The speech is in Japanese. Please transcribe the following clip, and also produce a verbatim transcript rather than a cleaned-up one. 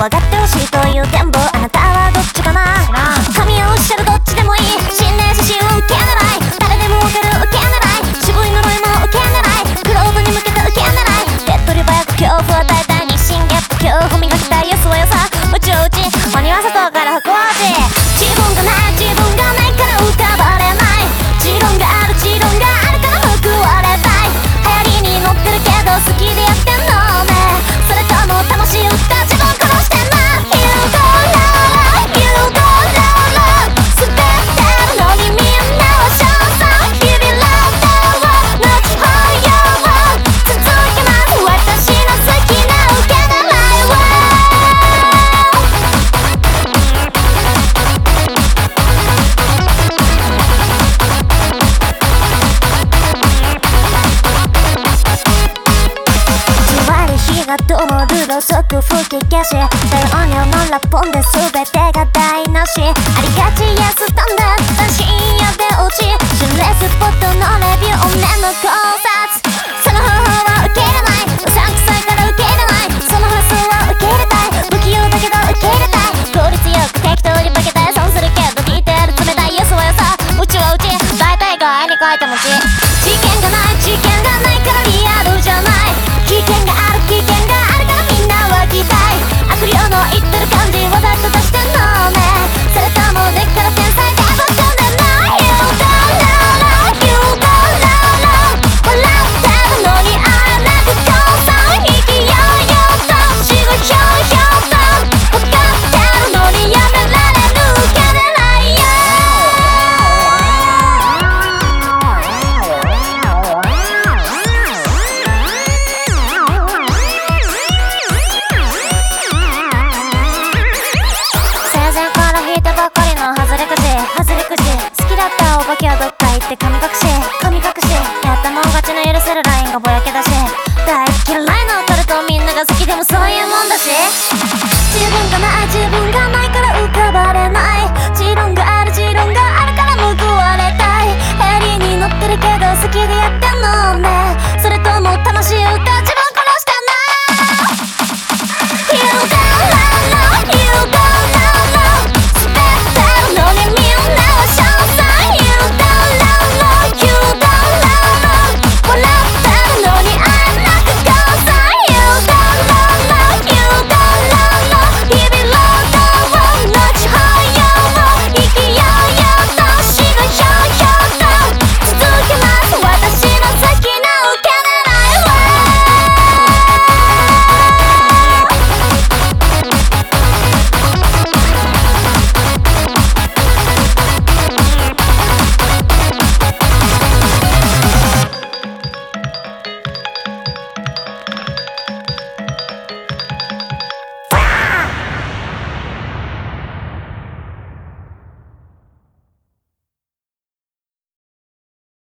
上がってほしいという展望、あなたはどっちかな。神をおっしゃるどっちでもいい、心霊写真を受け狙い、誰でもわかる受け狙い、渋い呪いも受け狙い、クローズに向けて受け狙い、手っ取り早く恐怖を与えたい日進月歩、恐怖磨きたいよそよさ、宇宙打ち鬼は外から不幸味、自分がない自分がないから浮かばれない、持論がある持論があるから報われたい、流行りに乗ってるけど好きでやってんのね、それとも魂売った自分殺してんな。 You go la la You go la la 捨ててるのにみんなは称賛、日々ラッダーを後ほよう続けます、私の好きな受け狙いはじわり火が灯るろうそく吹き消し、低音量のラッポンで全てが台無し、